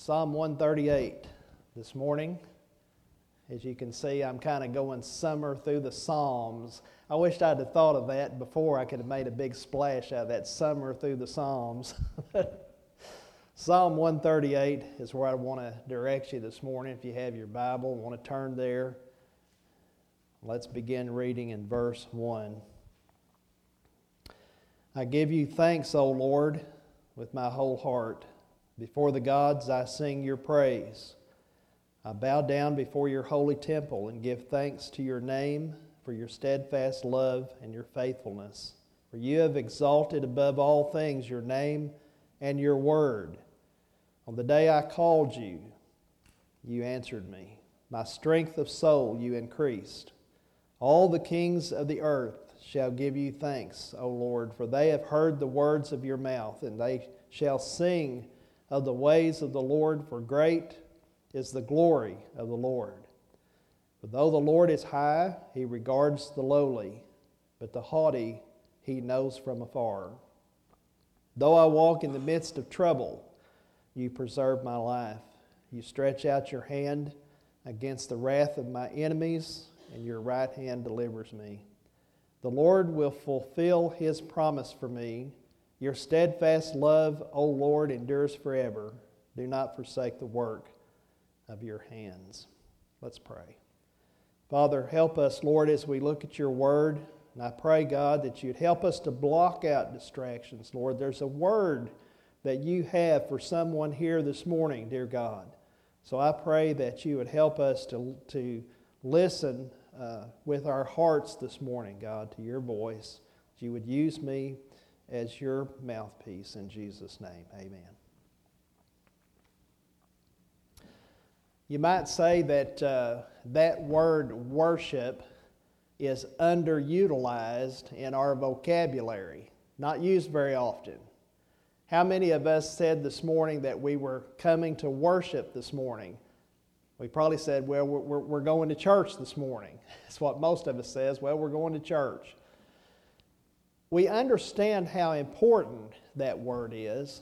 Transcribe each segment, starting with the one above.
Psalm 138 this morning. As you can see, I'm kind of going summer through the Psalms. I wished I'd have thought of that before. I could have made a big splash out of that summer through the Psalms. Psalm 138 is where I want to direct you this morning. If you have your Bible and want to turn there, let's begin reading in verse 1. I give you thanks, O Lord, with my whole heart. Before the gods I sing your praise. I bow down before your holy temple and give thanks to your name for your steadfast love and your faithfulness. For you have exalted above all things your name and your word. On the day I called you, you answered me. My strength of soul you increased. All the kings of the earth shall give you thanks, O Lord, for they have heard the words of your mouth, and they shall sing of the ways of the Lord, for great is the glory of the Lord. For though the Lord is high, he regards the lowly, but the haughty he knows from afar. Though I walk in the midst of trouble, you preserve my life. You stretch out your hand against the wrath of my enemies, and your right hand delivers me. The Lord will fulfill his promise for me. Your steadfast love, O Lord, endures forever. Do not forsake the work of your hands. Let's pray. Father, help us, Lord, as we look at your word. And I pray, God, that you'd help us to block out distractions, Lord. There's a word that you have for someone here this morning, dear God. So I pray that you would help us to listen with our hearts this morning, God, to your voice. That you would use me as your mouthpiece in Jesus' name. Amen. You might say that that word worship is underutilized in our vocabulary, not used very often. How many of us said this morning that we were coming to worship this morning? We probably said, well, we're going to church this morning. That's what most of us says. Well, we're going to church. We understand how important that word is.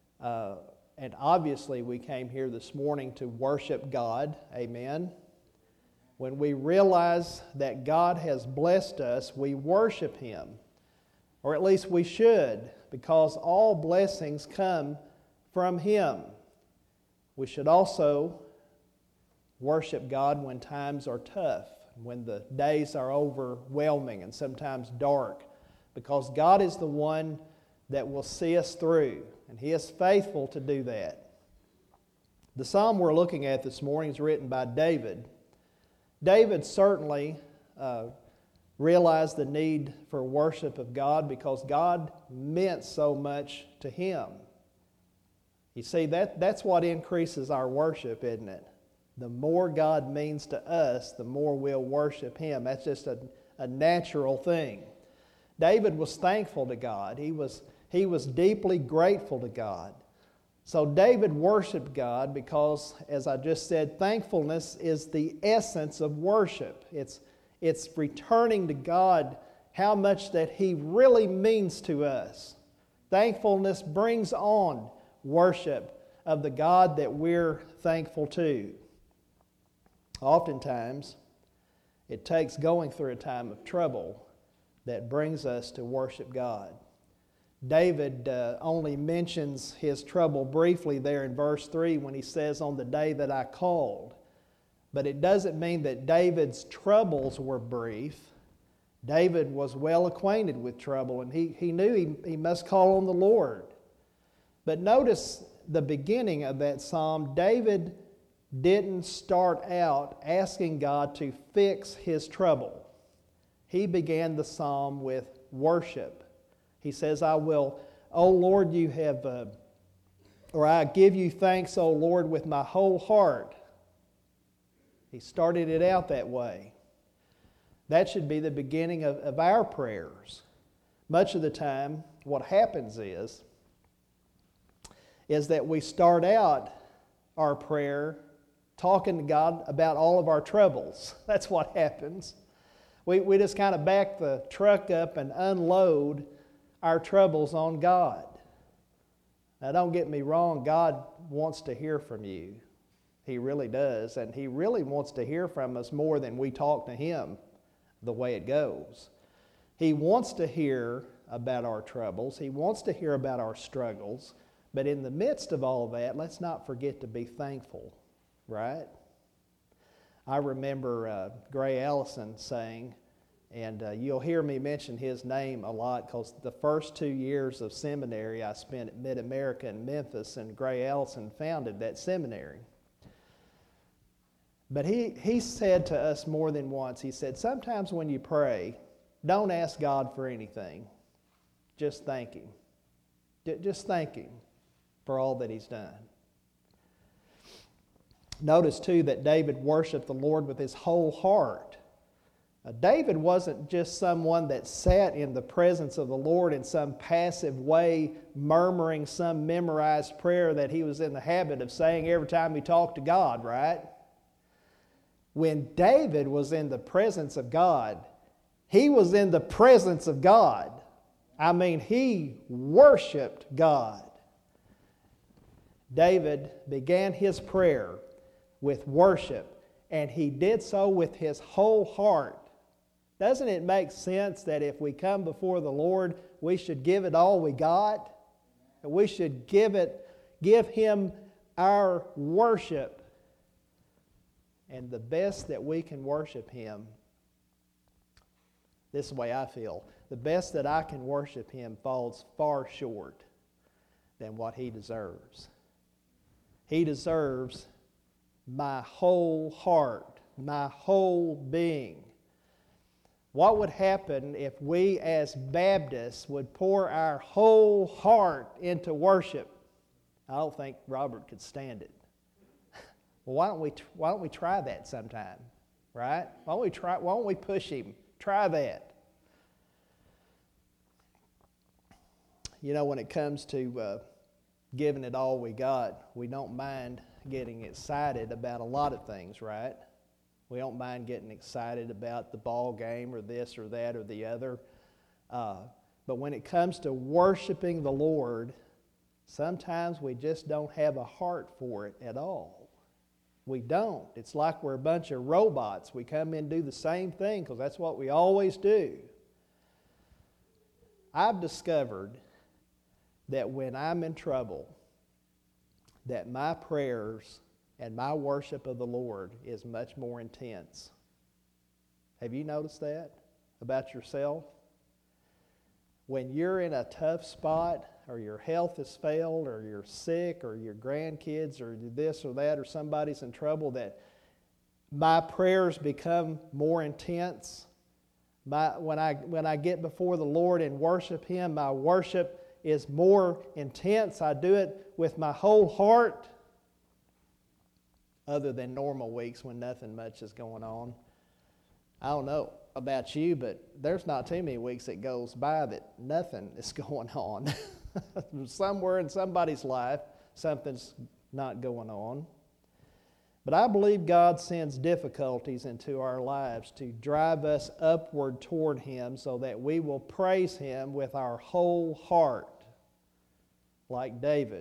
And obviously we came here this morning to worship God. Amen. When we realize that God has blessed us, we worship him. Or at least we should, because all blessings come from him. We should also worship God when times are tough, when the days are overwhelming and sometimes dark, because God is the one that will see us through, and he is faithful to do that. The psalm we're looking at this morning is written by David. David certainly realized the need for worship of God because God meant so much to him. You see, that's what increases our worship, isn't it? The more God means to us, the more we'll worship him. That's just a natural thing. David was thankful to God. He was deeply grateful to God. So David worshiped God because, as I just said, thankfulness is the essence of worship. It's returning to God how much that he really means to us. Thankfulness brings on worship of the God that we're thankful to. Oftentimes, it takes going through a time of trouble that brings us to worship God. David only mentions his trouble briefly there in verse 3 when he says, on the day that I called. But it doesn't mean that David's troubles were brief. David was well acquainted with trouble, and he knew he must call on the Lord. But notice the beginning of that psalm. David didn't start out asking God to fix his trouble. He began the psalm with worship. He says, I will, O Lord, you have, I give you thanks, O Lord, with my whole heart. He started it out that way. That should be the beginning of our prayers. Much of the time, what happens is that we start out our prayer talking to God about all of our troubles. That's what happens. We just kind of back the truck up and unload our troubles on God. Now, don't get me wrong, God wants to hear from you. He really does, and He really wants to hear from us more than we talk to Him the way it goes. He wants to hear about our troubles. He wants to hear about our struggles. But in the midst of all that, let's not forget to be thankful, right? I remember Gray Allison saying, and you'll hear me mention his name a lot because the first 2 years of seminary I spent at Mid-America in Memphis, and Gray Allison founded that seminary. But he said to us more than once, he said, sometimes when you pray, don't ask God for anything. Just thank Him. Just thank Him for all that He's done. Notice too that David worshiped the Lord with his whole heart. David wasn't just someone that sat in the presence of the Lord in some passive way, murmuring some memorized prayer that he was in the habit of saying every time he talked to God, right? When David was in the presence of God, he was in the presence of God. I mean, he worshiped God. David began his prayer with worship, and he did so with his whole heart. Doesn't it make sense that if we come before the Lord, we should give it all we got? We should give Him our worship. And the best that we can worship Him, this is the way I feel, the best that I can worship Him falls far short than what He deserves. He deserves my whole heart, my whole being. What would happen if we as Baptists would pour our whole heart into worship? I don't think Robert could stand it. Well, why don't we try that sometime, right? Why don't we push him? Try that. You know, when it comes to giving it all we got, we don't mind getting excited about a lot of things, right? We don't mind getting excited about the ball game or this or that or the other. But when it comes to worshiping the Lord, sometimes we just don't have a heart for it at all. We don't. It's like we're a bunch of robots. We come in and do the same thing because that's what we always do. I've discovered that when I'm in trouble, that my prayers and my worship of the Lord is much more intense. Have you noticed that about yourself? When you're in a tough spot, or your health has failed, or you're sick, or your grandkids, or this or that, or somebody's in trouble, that my prayers become more intense. When I get before the Lord and worship Him, my worship is more intense. I do it with my whole heart, other than normal weeks when nothing much is going on. I don't know about you, but there's not too many weeks that goes by that nothing is going on. Somewhere in somebody's life, something's not going on. But I believe God sends difficulties into our lives to drive us upward toward Him so that we will praise Him with our whole heart, like David.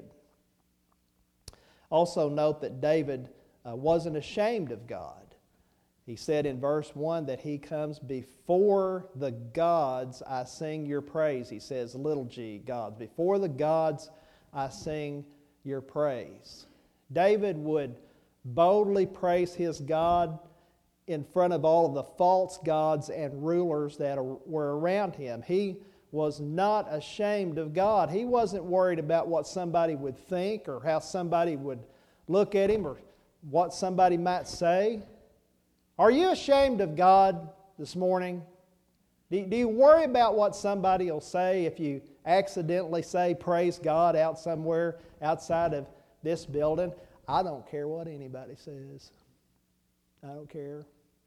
Also note that David wasn't ashamed of God. He said in verse 1 that he comes before the gods I sing your praise. He says, little g, gods. Before the gods I sing your praise. David would boldly praise his God in front of all of the false gods and rulers that were around him. He was not ashamed of God. He wasn't worried about what somebody would think or how somebody would look at him or what somebody might say. Are you ashamed of God this morning? Do you worry about what somebody will say if you accidentally say praise God out somewhere outside of this building? I don't care what anybody says. I don't care.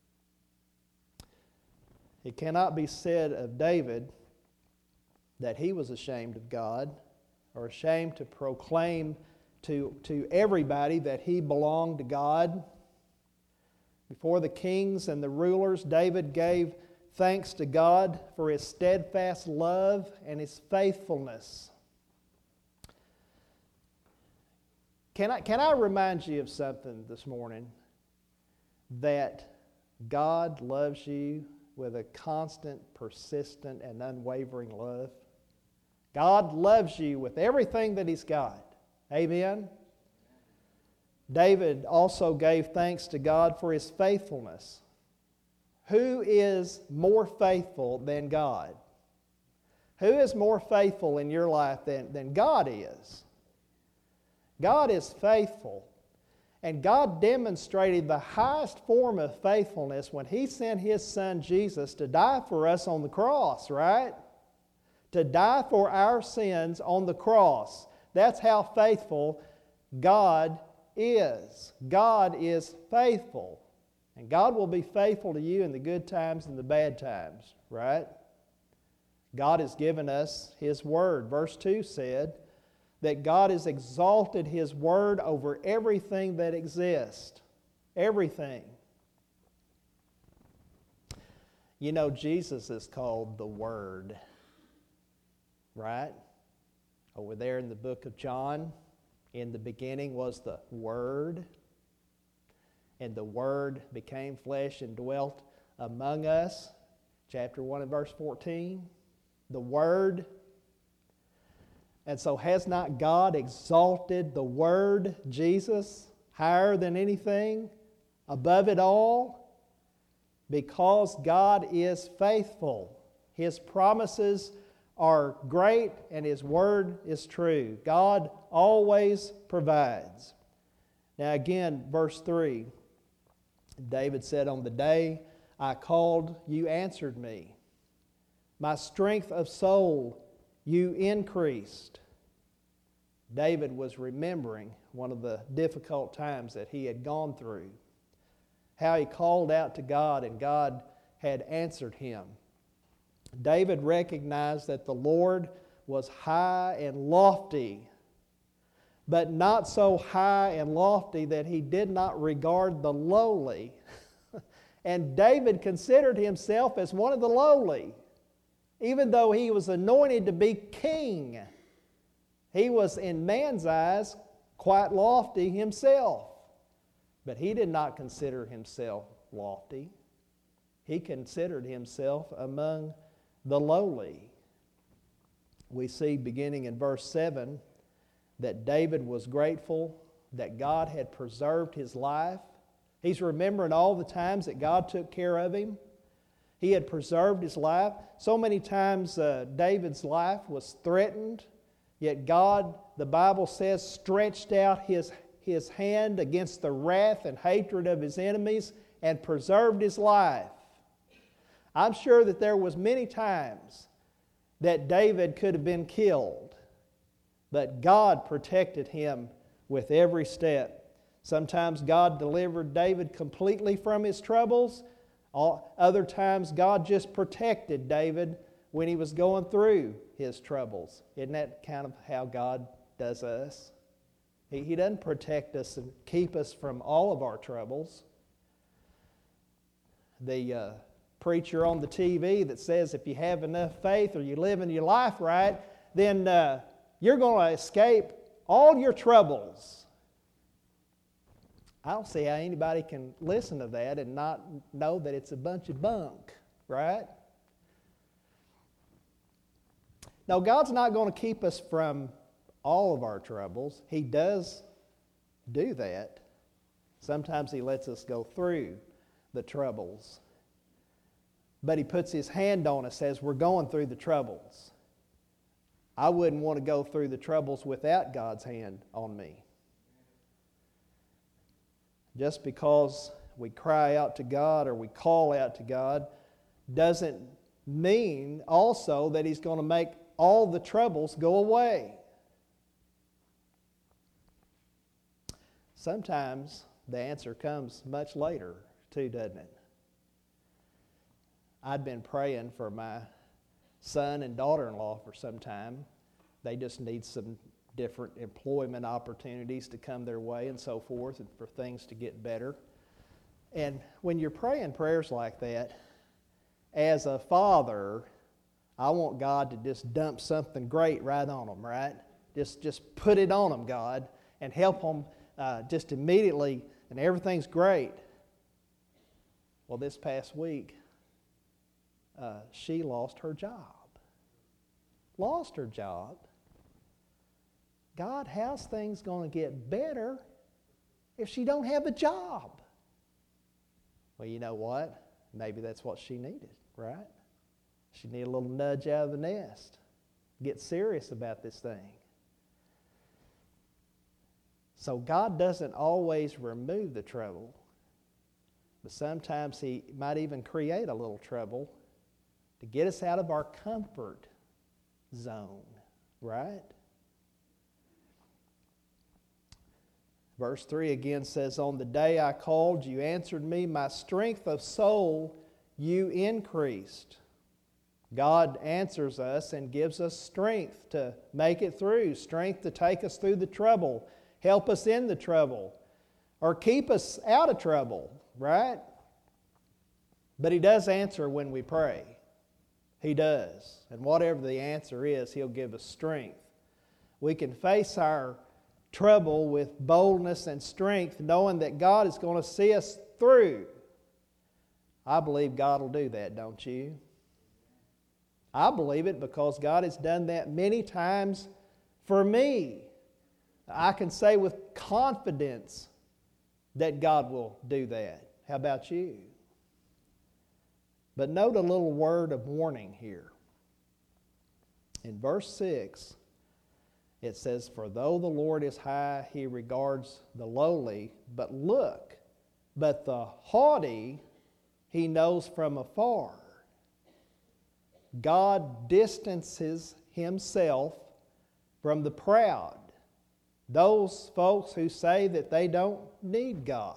It cannot be said of David that he was ashamed of God or ashamed to proclaim to everybody that he belonged to God. Before the kings and the rulers, David gave thanks to God for His steadfast love and His faithfulness. Can I remind you of something this morning? That God loves you with a constant, persistent, and unwavering love. God loves you with everything that He's got. Amen? David also gave thanks to God for his faithfulness. Who is more faithful than God? Who is more faithful in your life than God is? God is faithful. And God demonstrated the highest form of faithfulness when He sent His Son Jesus to die for us on the cross, right? To die for our sins on the cross. That's how faithful God is. God is faithful. And God will be faithful to you in the good times and the bad times, right? God has given us His Word. Verse 2 said that God has exalted His Word over everything that exists. Everything. You know, Jesus is called the Word, right? Over there in the book of John, in the beginning was the Word, and the Word became flesh and dwelt among us. Chapter 1 and verse 14. The Word. And so has not God exalted the Word, Jesus, higher than anything, above it all? Because God is faithful. His promises are great and His Word is true. God always provides. Now again, verse 3. David said, "On the day I called, you answered me. My strength of soul you increased." David was remembering one of the difficult times that he had gone through. How he called out to God and God had answered him. David recognized that the Lord was high and lofty, but not so high and lofty that He did not regard the lowly. And David considered himself as one of the lowly. Even though he was anointed to be king, he was in man's eyes quite lofty himself. But he did not consider himself lofty. He considered himself among the lowly. We see beginning in verse 7 that David was grateful that God had preserved his life. He's remembering all the times that God took care of him. He had preserved his life. So many times David's life was threatened, yet God, the Bible says, stretched out his hand against the wrath and hatred of his enemies and preserved his life. I'm sure that there was many times that David could have been killed, but God protected him with every step. Sometimes God delivered David completely from his troubles. Other times God just protected David when he was going through his troubles. Isn't that kind of how God does us? He doesn't protect us and keep us from all of our troubles. The preacher on the TV that says if you have enough faith or you live in your life right, then you're going to escape all your troubles. I don't see how anybody can listen to that and not know that it's a bunch of bunk, right? No, God's not going to keep us from all of our troubles. He does do that. Sometimes He lets us go through the troubles. But He puts His hand on us as we're going through the troubles. I wouldn't want to go through the troubles without God's hand on me. Just because we cry out to God or we call out to God doesn't mean also that He's going to make all the troubles go away. Sometimes the answer comes much later too, doesn't it? I'd been praying for my son and daughter-in-law for some time. They just need some different employment opportunities to come their way and so forth, and for things to get better. And when you're praying prayers like that, as a father, I want God to just dump something great right on them, right? Just put it on them, God. and help them just immediately, and everything's great. Well, this past week, she lost her job. Lost her job. God, how's things going to get better if she don't have a job? Well, you know what? Maybe that's what she needed, right? She needed a little nudge out of the nest. Get serious about this thing. So God doesn't always remove the trouble, but sometimes He might even create a little trouble to get us out of our comfort zone, right? Verse 3 again says, "On the day I called, you answered me. My strength of soul you increased." God answers us and gives us strength to make it through, strength to take us through the trouble, help us in the trouble, or keep us out of trouble, right? But He does answer when we pray. He does. And whatever the answer is, He'll give us strength. We can face our trouble with boldness and strength, knowing that God is going to see us through. I believe God will do that, don't you? I believe it because God has done that many times for me. I can say with confidence that God will do that. How about you? But note a little word of warning here. In verse 6, it says, "For though the Lord is high, He regards the lowly. But look, but the haughty He knows from afar." God distances Himself from the proud, those folks who say that they don't need God.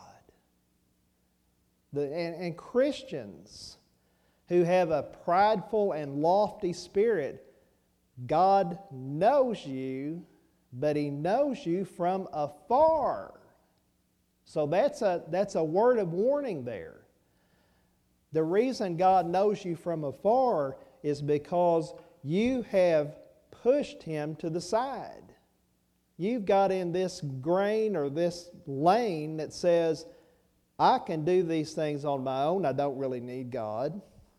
And Christians who have a prideful and lofty spirit, God knows you, but He knows you from afar. So that's a word of warning there. The reason God knows you from afar is because you have pushed Him to the side. You've got in this grain or this lane that says, I can do these things on my own. I don't really need God.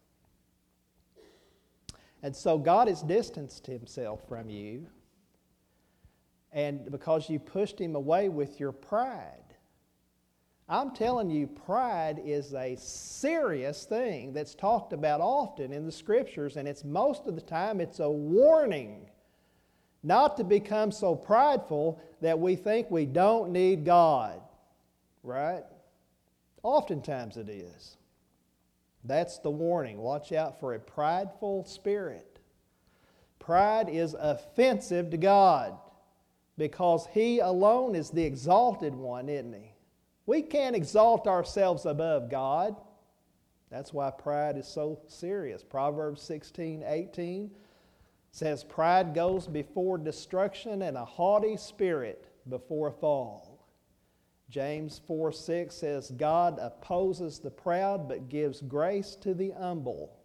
And so God has distanced Himself from you, and because you pushed Him away with your pride. I'm telling you, pride is a serious thing that's talked about often in the Scriptures, and it's most of the time it's a warning not to become so prideful that we think we don't need God, right? Oftentimes it is. That's the warning. Watch out for a prideful spirit. Pride is offensive to God because He alone is the exalted one, isn't He? We can't exalt ourselves above God. That's why pride is so serious. Proverbs 16:18 says, "Pride goes before destruction and a haughty spirit before a fall." James 4:6 says, "God opposes the proud but gives grace to the humble."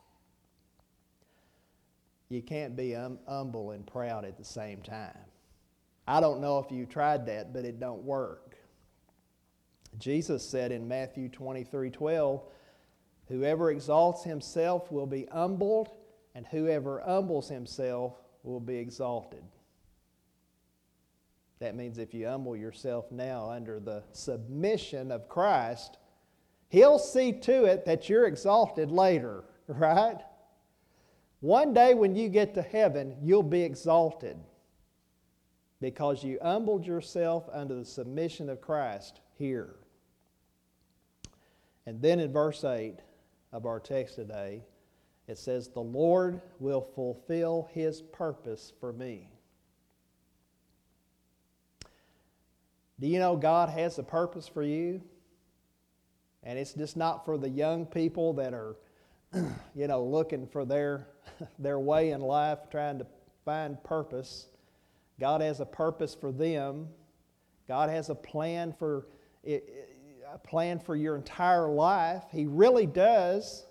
You can't be humble and proud at the same time. I don't know if you tried that, but it don't work. Jesus said in Matthew 23:12, "Whoever exalts himself will be humbled, and whoever humbles himself will be exalted." That means if you humble yourself now under the submission of Christ, He'll see to it that you're exalted later, right? One day when you get to heaven, you'll be exalted because you humbled yourself under the submission of Christ here. And then in verse 8 of our text today, it says, "The Lord will fulfill His purpose for me." Do you know God has a purpose for you? And it's just not for the young people that are, looking for their way in life, trying to find purpose. God has a purpose for them. God has a plan for your entire life. He really does.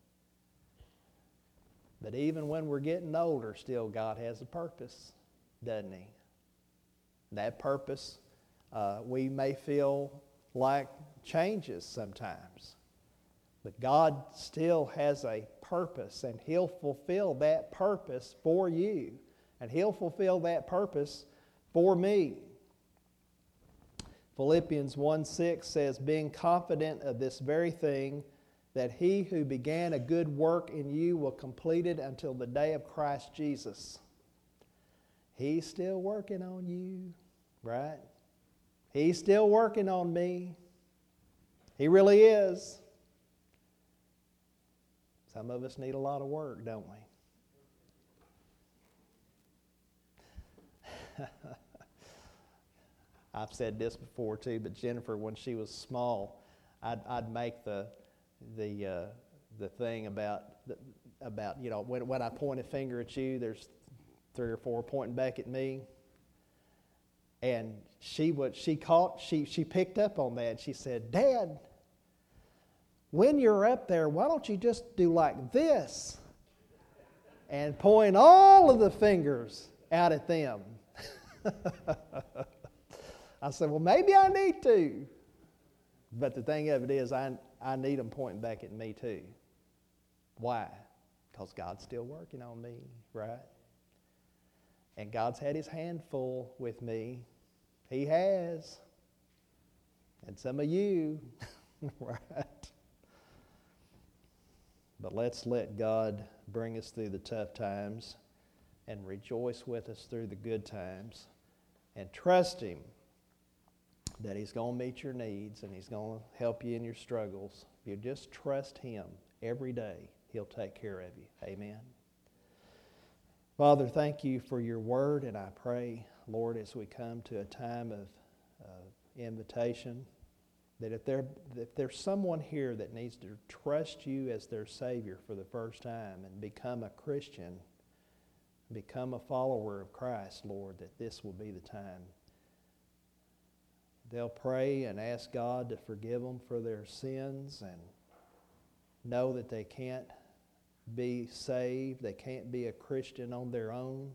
But even when we're getting older, still God has a purpose, doesn't He? And that purpose We may feel like changes sometimes. But God still has a purpose, and He'll fulfill that purpose for you. And He'll fulfill that purpose for me. Philippians 1:6 says, being confident of this very thing, that He who began a good work in you will complete it until the day of Christ Jesus. He's still working on you, right? He's still working on me. He really is. Some of us need a lot of work, don't we? I've said this before too, but Jennifer, when she was small, I'd make the thing about when I point a finger at you, there's 3 or 4 pointing back at me, and she picked up on that. She said, "Dad, when you're up there, why don't you just do like this and point all of the fingers out at them?" I said, well, maybe I need to. But the thing of it is, I need them pointing back at me too. Why? Because God's still working on me, right? And God's had His hand full with me. He has. And some of you, right? But let's let God bring us through the tough times and rejoice with us through the good times, and trust Him that He's going to meet your needs and He's going to help you in your struggles. If you just trust Him every day, He'll take care of you. Amen. Father, thank You for Your word, and I pray, Lord, as we come to a time of invitation, that if there's someone here that needs to trust You as their Savior for the first time and become a Christian, become a follower of Christ, Lord, that this will be the time. They'll pray and ask God to forgive them for their sins and know that they can't be saved, they can't be a Christian on their own,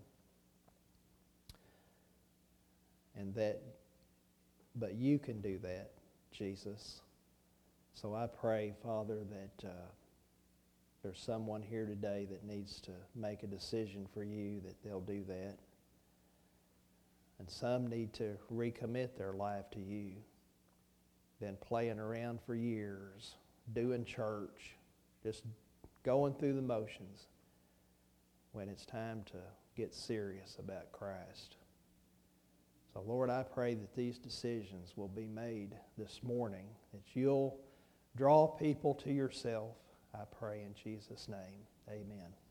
but You can do that, Jesus. So I pray, Father, that there's someone here today that needs to make a decision for You, that they'll do that. And some need to recommit their life to You. Been playing around for years, doing church, just going through the motions, when it's time to get serious about Christ. So Lord, I pray that these decisions will be made this morning, that You'll draw people to Yourself. I pray in Jesus' name. Amen.